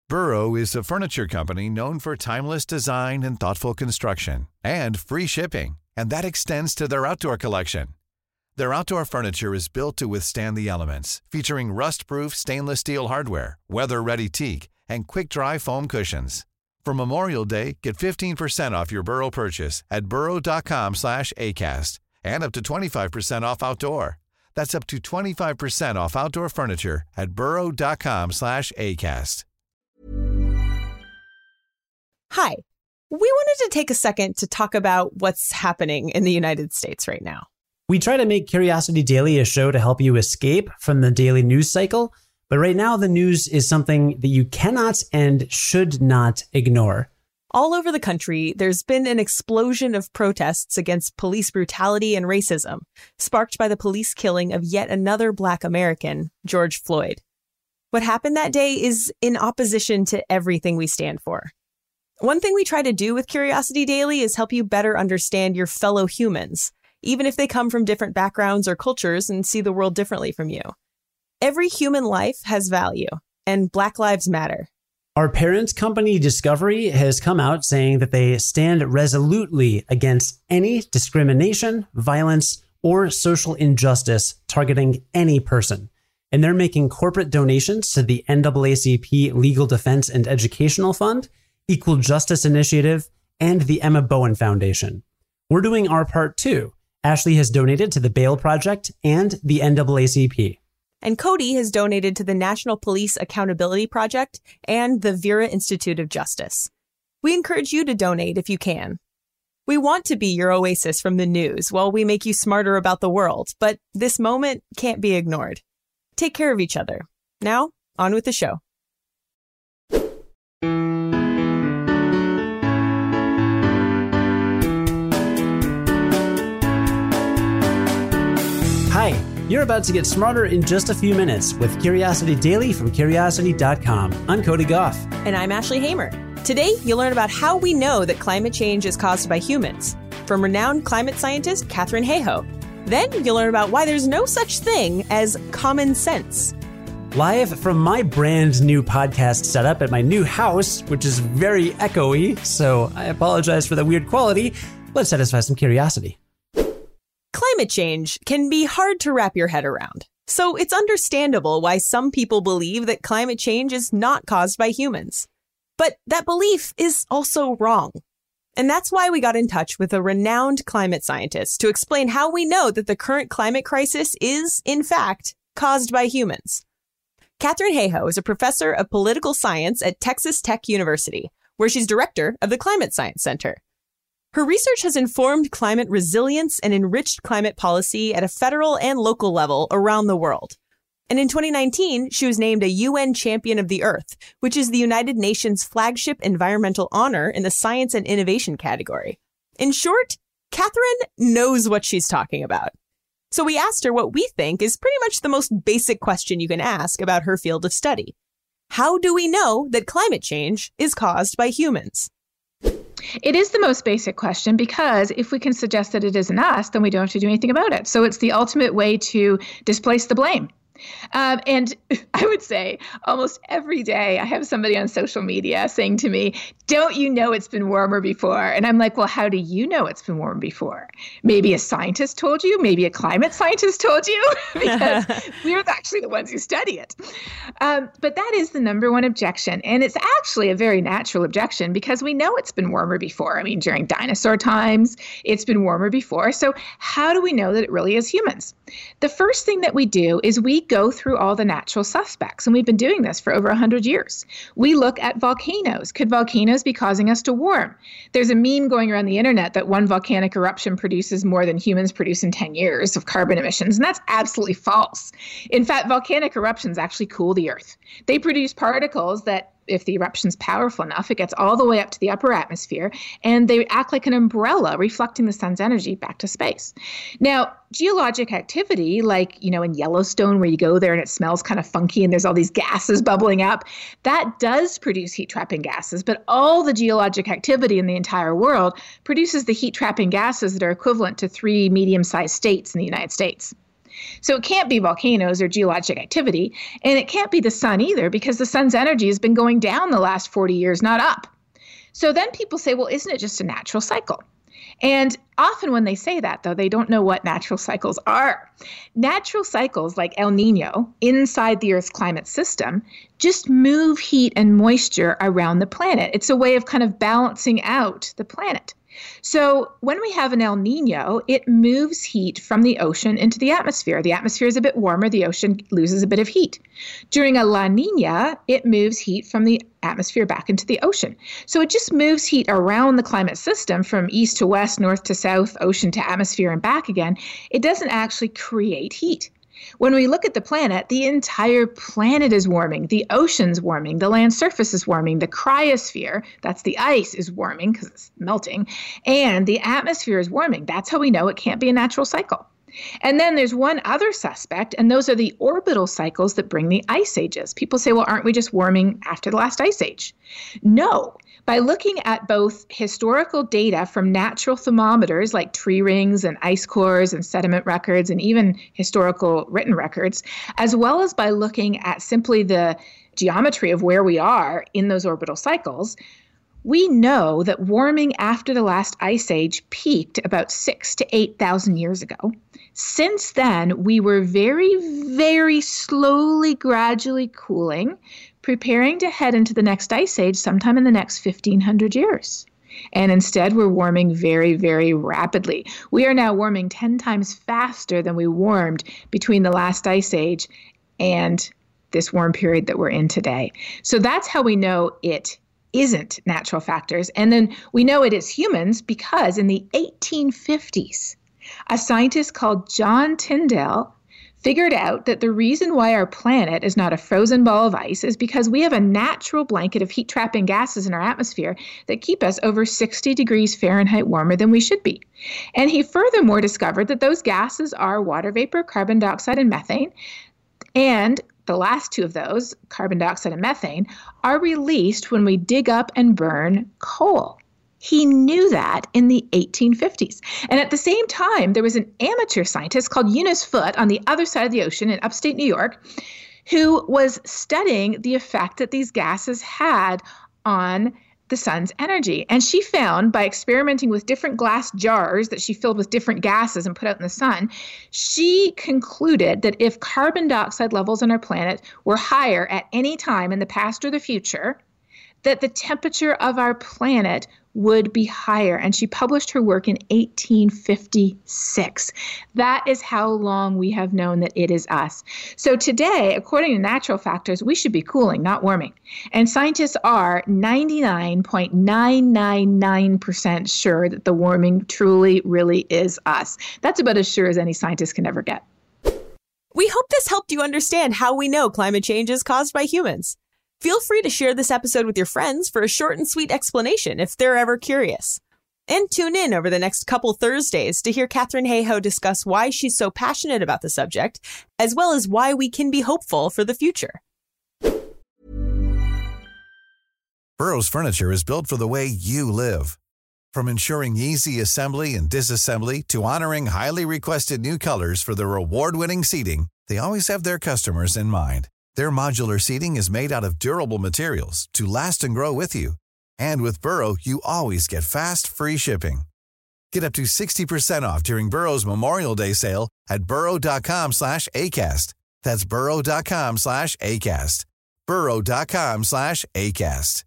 Burrow is a furniture company known for timeless design and thoughtful construction, and free shipping, and that extends to their outdoor collection. Their outdoor furniture is built to withstand the elements, featuring rust-proof stainless steel hardware, weather-ready teak, and quick-dry foam cushions. For Memorial Day, get 15% off your Burrow purchase at burrow.com/ACAST and up to 25% off outdoor. That's up to 25% off outdoor furniture at burrow.com/ACAST. Hi, we wanted to take a second to talk about what's happening in the United States right now. We try to make Curiosity Daily a show to help you escape from the daily news cycle, but right now the news is something that you cannot and should not ignore. All over the country, there's been an explosion of protests against police brutality and racism, sparked by the police killing of yet another Black American, George Floyd. What happened that day is in opposition to everything we stand for. One thing we try to do with Curiosity Daily is help you better understand your fellow humans, even if they come from different backgrounds or cultures and see the world differently from you. Every human life has value, and Black lives matter. Our parent company, Discovery, has come out saying that they stand resolutely against any discrimination, violence, or social injustice targeting any person. And they're making corporate donations to the NAACP Legal Defense and Educational Fund, Equal Justice Initiative, and the Emma Bowen Foundation. We're doing our part too. Ashley has donated to the Bail Project and the NAACP. And Cody has donated to the National Police Accountability Project and the Vera Institute of Justice. We encourage you to donate if you can. We want to be your oasis from the news while we make you smarter about the world, but this moment can't be ignored. Take care of each other. Now, on with the show. Hi, you're about to get smarter in just a few minutes with Curiosity Daily from Curiosity.com. I'm Cody Goff. And I'm Ashley Hamer. Today, you'll learn about how we know that climate change is caused by humans, from renowned climate scientist Katharine Hayhoe. Then you'll learn about why there's no such thing as common sense. Live from my brand new podcast setup at my new house, which is very echoey, so I apologize for the weird quality. Let's satisfy some curiosity. Climate change can be hard to wrap your head around, so it's understandable why some people believe that climate change is not caused by humans. But that belief is also wrong. And that's why we got in touch with a renowned climate scientist to explain how we know that the current climate crisis is, in fact, caused by humans. Katharine Hayhoe is a professor of political science at Texas Tech University, where she's director of the Climate Science Center. Her research has informed climate resilience and enriched climate policy at a federal and local level around the world. And in 2019, she was named a UN Champion of the Earth, which is the United Nations flagship environmental honor in the science and innovation category. In short, Katharine knows what she's talking about. So we asked her what we think is pretty much the most basic question you can ask about her field of study. How do we know that climate change is caused by humans? It is the most basic question because if we can suggest that it isn't us, then we don't have to do anything about it. So it's the ultimate way to displace the blame. And I would say almost every day I have somebody on social media saying to me, don't you know it's been warmer before? And I'm like, well, how do you know it's been warm before? Maybe a scientist told you, maybe a climate scientist told you, because we're actually the ones who study it. But that is the number one objection. And it's actually a very natural objection because we know it's been warmer before. I mean, during dinosaur times, it's been warmer before. So how do we know that it really is humans? The first thing that we do is we go through all the natural suspects. And we've been doing this for over 100 years. We look at volcanoes. Could volcanoes be causing us to warm? There's a meme going around the internet that one volcanic eruption produces more than humans produce in 10 years of carbon emissions. And that's absolutely false. In fact, volcanic eruptions actually cool the earth. They produce particles that, if the eruption's powerful enough, it gets all the way up to the upper atmosphere, and they act like an umbrella, reflecting the sun's energy back to space. Now, geologic activity, like, in Yellowstone, where you go there and it smells kind of funky and there's all these gases bubbling up, that does produce heat-trapping gases. But all the geologic activity in the entire world produces the heat-trapping gases that are equivalent to 3 medium-sized states in the United States. So it can't be volcanoes or geologic activity, and it can't be the sun either, because the sun's energy has been going down the last 40 years, not up. So then people say, well, isn't it just a natural cycle? And often when they say that, though, they don't know what natural cycles are. Natural cycles like El Nino inside the Earth's climate system just move heat and moisture around the planet. It's a way of kind of balancing out the planet. So when we have an El Nino, it moves heat from the ocean into the atmosphere. The atmosphere is a bit warmer, the ocean loses a bit of heat. During a La Nina, it moves heat from the atmosphere back into the ocean. So it just moves heat around the climate system from east to west, north to south, ocean to atmosphere, and back again. It doesn't actually create heat. When we look at the planet, the entire planet is warming. The ocean's warming. The land surface is warming. The cryosphere, that's the ice, is warming because it's melting. And the atmosphere is warming. That's how we know it can't be a natural cycle. And then there's one other suspect, and those are the orbital cycles that bring the ice ages. People say, well, aren't we just warming after the last ice age? No. By looking at both historical data from natural thermometers like tree rings and ice cores and sediment records and even historical written records, as well as by looking at simply the geometry of where we are in those orbital cycles, we know that warming after the last ice age peaked about 6,000 to 8,000 years ago. Since then, we were very, very slowly, gradually cooling, preparing to head into the next ice age sometime in the next 1,500 years. And instead, we're warming very, very rapidly. We are now warming 10 times faster than we warmed between the last ice age and this warm period that we're in today. So that's how we know it isn't natural factors. And then we know it is humans because in the 1850s, a scientist called John Tyndall figured out that the reason why our planet is not a frozen ball of ice is because we have a natural blanket of heat-trapping gases in our atmosphere that keep us over 60 degrees Fahrenheit warmer than we should be. And he furthermore discovered that those gases are water vapor, carbon dioxide, and methane. And the last two of those, carbon dioxide and methane, are released when we dig up and burn coal. He knew that in the 1850s. And at the same time, there was an amateur scientist called Eunice Foote on the other side of the ocean in upstate New York who was studying the effect that these gases had on the sun's energy. And she found by experimenting with different glass jars that she filled with different gases and put out in the sun, she concluded that if carbon dioxide levels on our planet were higher at any time in the past or the future, that the temperature of our planet would be higher. And she published her work in 1856. That is how long we have known that it is us. So today, according to natural factors, we should be cooling, not warming. And scientists are 99.999% sure that the warming truly, really is us. That's about as sure as any scientist can ever get. We hope this helped you understand how we know climate change is caused by humans. Feel free to share this episode with your friends for a short and sweet explanation if they're ever curious. And tune in over the next couple Thursdays to hear Katharine Hayhoe discuss why she's so passionate about the subject, as well as why we can be hopeful for the future. Burrow's furniture is built for the way you live. From ensuring easy assembly and disassembly to honoring highly requested new colors for their award-winning seating, they always have their customers in mind. Their modular seating is made out of durable materials to last and grow with you. And with Burrow, you always get fast, free shipping. Get up to 60% off during Burrow's Memorial Day sale at burrow.com/ACAST. That's burrow.com/ACAST. burrow.com/ACAST.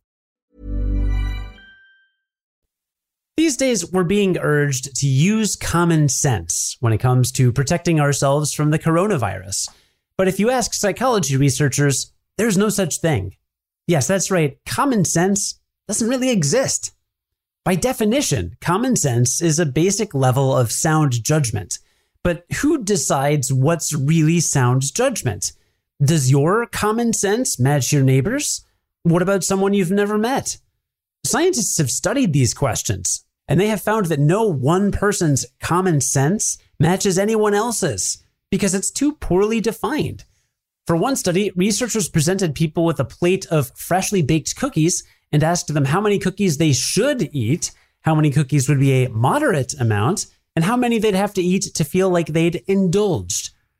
These days, we're being urged to use common sense when it comes to protecting ourselves from the coronavirus. But if you ask psychology researchers, there's no such thing. Yes, that's right. Common sense doesn't really exist. By definition, common sense is a basic level of sound judgment. But who decides what's really sound judgment? Does your common sense match your neighbor's? What about someone you've never met? Scientists have studied these questions, and they have found that no one person's common sense matches anyone else's, because it's too poorly defined. For one study, researchers presented people with a plate of freshly baked cookies and asked them how many cookies they should eat, how many cookies would be a moderate amount, and how many they'd have to eat to feel like they'd indulged.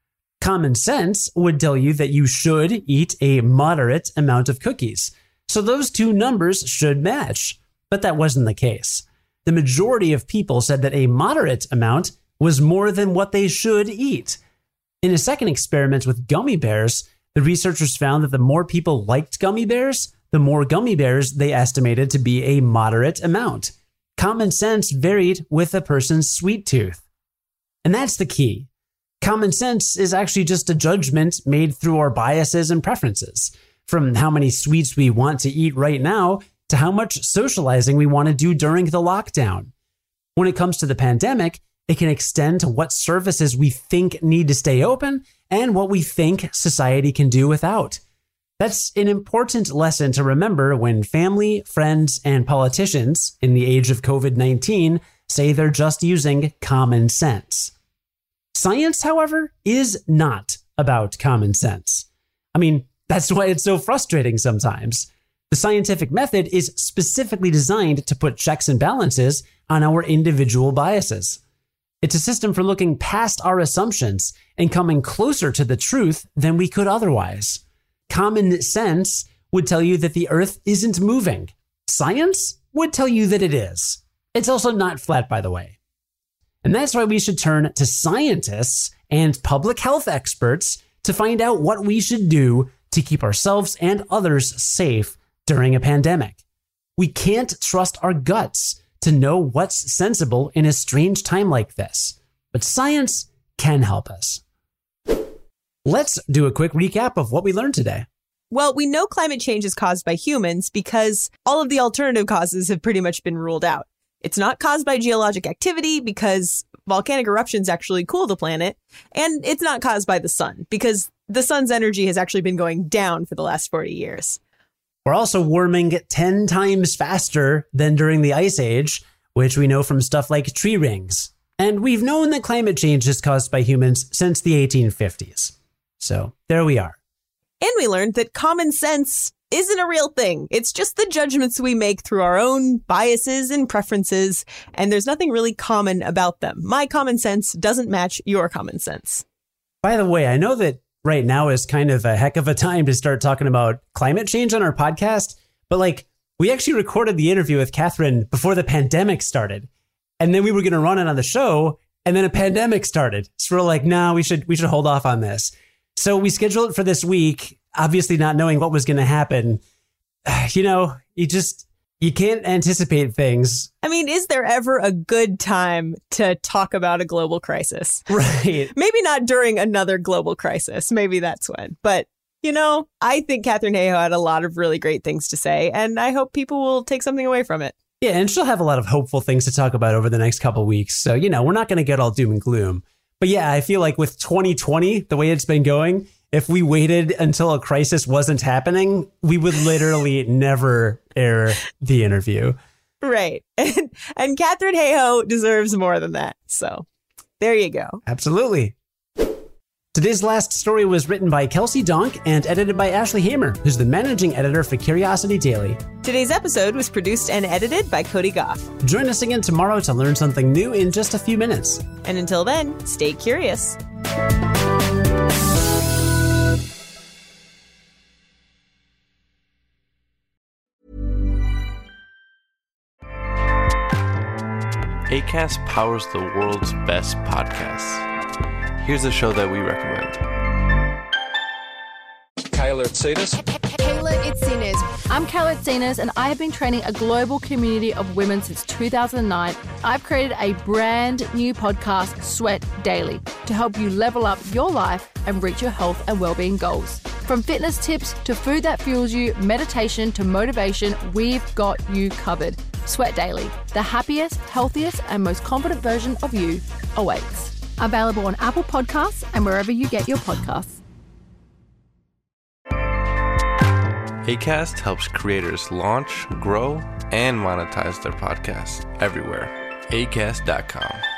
Common sense would tell you that you should eat a moderate amount of cookies. So those two numbers should match. But that wasn't the case. The majority of people said that a moderate amount was more than what they should eat. In a second experiment with gummy bears, the researchers found that the more people liked gummy bears, the more gummy bears they estimated to be a moderate amount. Common sense varied with a person's sweet tooth. And that's the key. Common sense is actually just a judgment made through our biases and preferences, from how many sweets we want to eat right now to how much socializing we want to do during the lockdown. When it comes to the pandemic, it can extend to what services we think need to stay open and what we think society can do without. That's an important lesson to remember when family, friends, and politicians in the age of COVID-19 say they're just using common sense. Science, however, is not about common sense. I mean, that's why it's so frustrating sometimes. The scientific method is specifically designed to put checks and balances on our individual biases. It's a system for looking past our assumptions and coming closer to the truth than we could otherwise. Common sense would tell you that the Earth isn't moving. Science would tell you that it is. It's also not flat, by the way. And that's why we should turn to scientists and public health experts to find out what we should do to keep ourselves and others safe during a pandemic. We can't trust our guts to know what's sensible in a strange time like this, but science can help us. Let's do a quick recap of what we learned today. Well, we know climate change is caused by humans because all of the alternative causes have pretty much been ruled out. It's not caused by geologic activity because volcanic eruptions actually cool the planet. And it's not caused by the sun because the sun's energy has actually been going down for the last 40 years. We're also warming 10 times faster than during the Ice Age, which we know from stuff like tree rings. And we've known that climate change is caused by humans since the 1850s. So there we are. And we learned that common sense isn't a real thing. It's just the judgments we make through our own biases and preferences, and there's nothing really common about them. My common sense doesn't match your common sense. By the way, I know that right now is kind of a heck of a time to start talking about climate change on our podcast, but we actually recorded the interview with Catherine before the pandemic started, and then we were going to run it on the show, and then a pandemic started. So we're like, no, we should hold off on this. So we scheduled it for this week, obviously not knowing what was going to happen. You can't anticipate things. I mean, is there ever a good time to talk about a global crisis? Right. Maybe not during another global crisis. Maybe that's when. But, I think Katharine Hayhoe had a lot of really great things to say, and I hope people will take something away from it. Yeah, and she'll have a lot of hopeful things to talk about over the next couple of weeks. So, we're not going to get all doom and gloom. But yeah, I feel like with 2020, the way it's been going, if we waited until a crisis wasn't happening, we would literally never air the interview. Right. And Katharine Hayhoe deserves more than that. So there you go. Absolutely. Today's last story was written by Kelsey Donk and edited by Ashley Hamer, who's the managing editor for Curiosity Daily. Today's episode was produced and edited by Cody Goff. Join us again tomorrow to learn something new in just a few minutes. And until then, stay curious. Acast powers the world's best podcasts. Here's a show that we recommend. Kayla Itsinas. Kayla Itsinas. I'm Kayla Itsinas, and I have been training a global community of women since 2009. I've created a brand new podcast, Sweat Daily, to help you level up your life and reach your health and well-being goals. From fitness tips to food that fuels you, meditation to motivation, we've got you covered. Sweat Daily, the happiest, healthiest, and most confident version of you awaits. Available on Apple Podcasts and wherever you get your podcasts. Acast helps creators launch, grow, and monetize their podcasts everywhere. Acast.com.